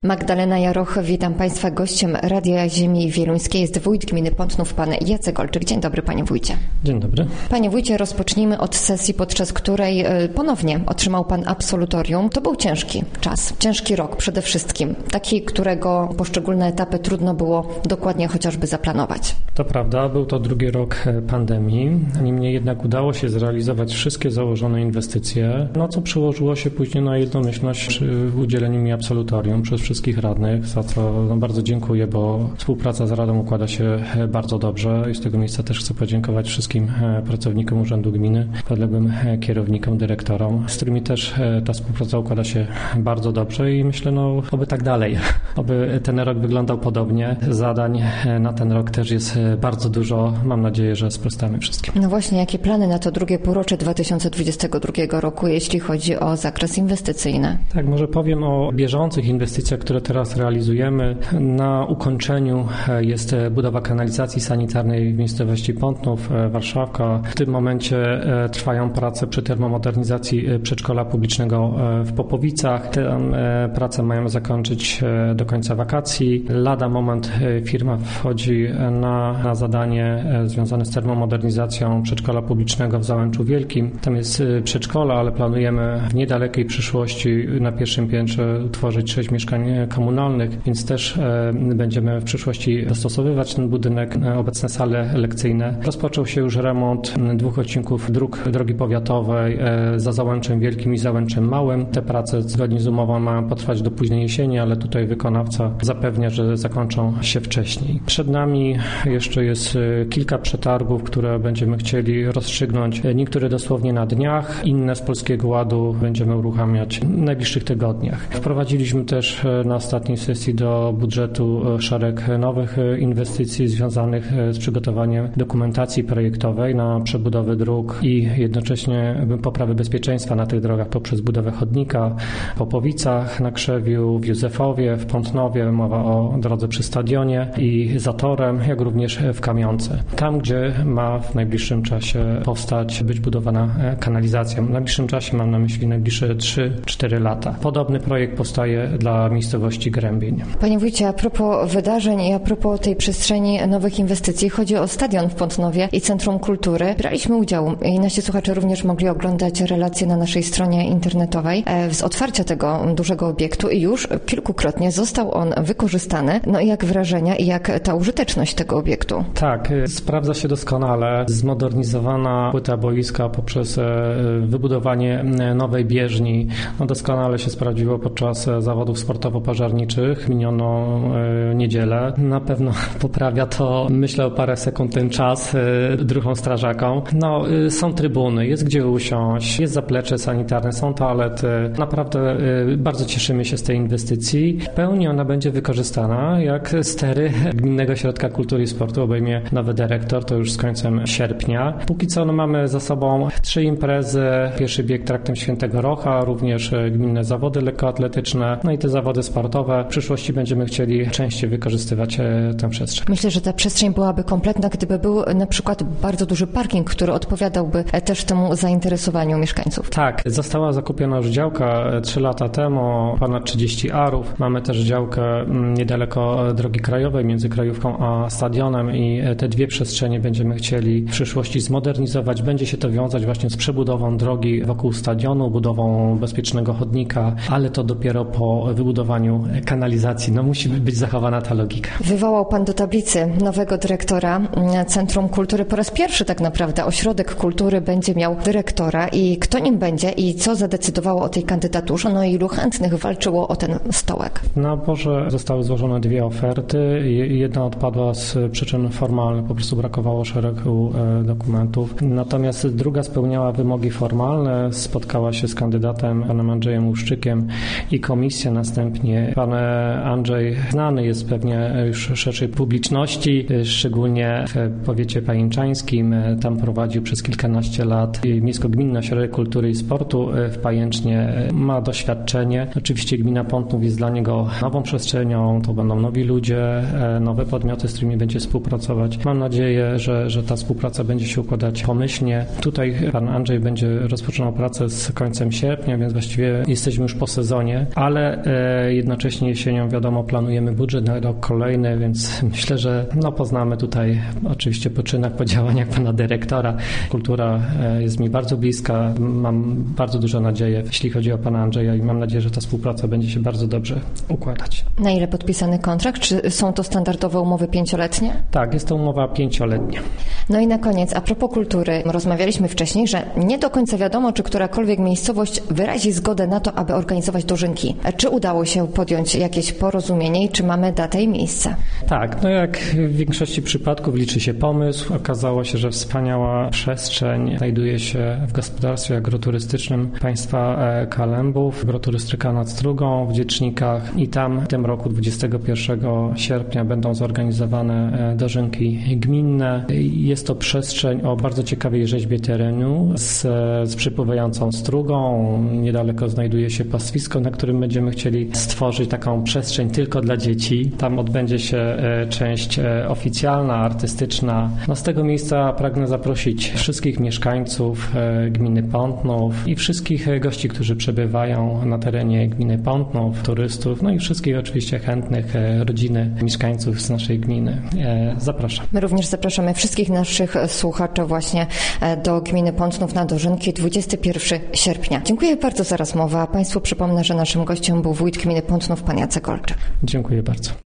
Magdalena Jaroch, witam Państwa. Gościem Radia Ziemi Wieluńskiej jest wójt gminy Pątnów, pan Jacek Olczyk. Dzień dobry, panie wójcie. Dzień dobry. Panie wójcie, rozpocznijmy od sesji, podczas której ponownie otrzymał pan absolutorium. To był ciężki czas, ciężki rok przede wszystkim. Taki, którego poszczególne etapy trudno było dokładnie chociażby zaplanować. To prawda, był to drugi rok pandemii. Niemniej jednak udało się zrealizować wszystkie założone inwestycje, co przełożyło się później na jednomyślność przy udzieleniu mi absolutorium przez wszystkich radnych, za co bardzo dziękuję, bo współpraca z Radą układa się bardzo dobrze i z tego miejsca też chcę podziękować wszystkim pracownikom Urzędu Gminy, podległym kierownikom, dyrektorom, z którymi też ta współpraca układa się bardzo dobrze i myślę, oby tak dalej, oby ten rok wyglądał podobnie. Zadań na ten rok też jest bardzo dużo. Mam nadzieję, że sprostamy wszystkim. No właśnie, jakie plany na to drugie półrocze 2022 roku, jeśli chodzi o zakres inwestycyjny? Tak, może powiem o bieżących inwestycjach, które teraz realizujemy. Na ukończeniu jest budowa kanalizacji sanitarnej w miejscowości Pątnów, Warszawka. W tym momencie trwają prace przy termomodernizacji przedszkola publicznego w Popowicach. Te prace mają zakończyć do końca wakacji. Lada moment firma wchodzi na zadanie związane z termomodernizacją przedszkola publicznego w Załęczu Wielkim. Tam jest przedszkola, ale planujemy w niedalekiej przyszłości na pierwszym piętrze utworzyć 6 mieszkań komunalnych, więc też będziemy w przyszłości dostosowywać ten budynek, obecne sale lekcyjne. Rozpoczął się już remont 2 odcinków drogi powiatowej za Załęczem Wielkim i Załęczem Małym. Te prace zgodnie z umową mają potrwać do późnej jesieni, ale tutaj wykonawca zapewnia, że zakończą się wcześniej. Przed nami jeszcze jest kilka przetargów, które będziemy chcieli rozstrzygnąć. Niektóre dosłownie na dniach, inne z Polskiego Ładu będziemy uruchamiać w najbliższych tygodniach. Wprowadziliśmy też na ostatniej sesji do budżetu szereg nowych inwestycji związanych z przygotowaniem dokumentacji projektowej na przebudowę dróg i jednocześnie poprawę bezpieczeństwa na tych drogach poprzez budowę chodnika w Popowicach, na Krzewiu, w Józefowie, w Pątnowie, mowa o drodze przy stadionie i zatorem, jak również w Kamionce. Tam, gdzie ma w najbliższym czasie być budowana kanalizacja. W najbliższym czasie mam na myśli najbliższe 3-4 lata. Podobny projekt powstaje dla miejscowości Grębień. Panie wójcie, a propos wydarzeń i a propos tej przestrzeni nowych inwestycji, chodzi o stadion w Pątnowie i Centrum Kultury. Braliśmy udział i nasi słuchacze również mogli oglądać relacje na naszej stronie internetowej z otwarcia tego dużego obiektu i już kilkukrotnie został on wykorzystany. I jak wrażenia i jak ta użyteczność tego obiektu? Tak, sprawdza się doskonale. Zmodernizowana płyta boiska poprzez wybudowanie nowej bieżni doskonale się sprawdziło podczas zawodów sportowo-pożarniczych minioną niedzielę. Na pewno poprawia to, myślę, o parę sekund ten czas druhom strażakom. Są trybuny, jest gdzie usiąść, jest zaplecze sanitarne, są toalety. Naprawdę bardzo cieszymy się z tej inwestycji. W pełni ona będzie wykorzystana, jak stery Gminnego Ośrodka Kultury i Sportu obejmie nowy dyrektor, to już z końcem sierpnia. Póki co mamy za sobą 3 imprezy, pierwszy bieg traktem Świętego Rocha, również gminne zawody lekkoatletyczne, i te zawody sportowe. W przyszłości będziemy chcieli częściej wykorzystywać tę przestrzeń. Myślę, że ta przestrzeń byłaby kompletna, gdyby był na przykład bardzo duży parking, który odpowiadałby też temu zainteresowaniu mieszkańców. Tak, została zakupiona już działka 3 lata temu, ponad 30 arów. Mamy też działkę niedaleko drogi krajowej między Krajówką a stadionem i te 2 przestrzenie będziemy chcieli w przyszłości zmodernizować. Będzie się to wiązać właśnie z przebudową drogi wokół stadionu, budową bezpiecznego chodnika, ale to dopiero po wybudowaniu kanalizacji. Musi być zachowana ta logika. Wywołał pan do tablicy nowego dyrektora Centrum Kultury. Po raz pierwszy tak naprawdę Ośrodek Kultury będzie miał dyrektora i kto nim będzie i co zadecydowało o tej kandydaturze, i ilu chętnych walczyło o ten stołek? Na porze zostały złożone 2 oferty. Jedna odpadła z przyczyn formalnych, po prostu brakowało szeregu dokumentów. Natomiast druga spełniała wymogi formalne, spotkała się z kandydatem, panem Andrzejem Łuszczykiem i komisja. Następnie pan Andrzej znany jest pewnie już szerszej publiczności, szczególnie w powiecie pajęczańskim. Tam prowadził przez kilkanaście lat Miejsko-Gminny Ośrodek Kultury i Sportu w Pajęcznie. Ma doświadczenie. Oczywiście gmina Pątnów jest dla niego nową przestrzenią, to będą nowi ludzie, nowe podmioty, z którymi będzie współpracować. Mam nadzieję, że ta współpraca będzie się układać pomyślnie. Tutaj pan Andrzej będzie rozpoczynał pracę z końcem sierpnia, więc właściwie jesteśmy już po sezonie, ale jednocześnie jesienią, wiadomo, planujemy budżet na rok kolejny, więc myślę, że poznamy tutaj oczywiście po czynach, po działaniach pana dyrektora. Kultura jest mi bardzo bliska, mam bardzo dużo nadzieję, jeśli chodzi o pana Andrzeja i mam nadzieję, że ta współpraca będzie się bardzo dobrze układać. Na ile podpisany kontrakt? Czy są to standardowe umowy 5-letnie? Tak, jest to umowa 5-letnia. No i na koniec, a propos kultury, rozmawialiśmy wcześniej, że nie do końca wiadomo, czy którakolwiek miejscowość wyrazi zgodę na to, aby organizować dożynki. Czy udało się podjąć jakieś porozumienie i czy mamy datę i miejsce? Tak, jak w większości przypadków liczy się pomysł. Okazało się, że wspaniała przestrzeń znajduje się w gospodarstwie agroturystycznym państwa Kalembów, agroturystyka nad Strugą w Dziecznikach i tam w tym roku 21 sierpnia będą zorganizowane dożynki gminne. Jest to przestrzeń o bardzo ciekawej rzeźbie terenu z przypływającą strugą. Niedaleko znajduje się pastwisko, na którym będziemy chcieli stworzyć taką przestrzeń tylko dla dzieci. Tam odbędzie się część oficjalna, artystyczna. Z tego miejsca pragnę zaprosić wszystkich mieszkańców gminy Pątnów i wszystkich gości, którzy przebywają na terenie gminy Pątnów, turystów, i wszystkich oczywiście chętnych rodziny mieszkańców z naszej gminy. Zapraszam. My również zapraszamy wszystkich naszych słuchaczy właśnie do gminy Pątnów na dożynki 21 sierpnia. Dziękuję bardzo za rozmowę, a Państwu przypomnę, że naszym gościem był wójt gminy Pątnów, pan Jacek Olczyk. Dziękuję bardzo.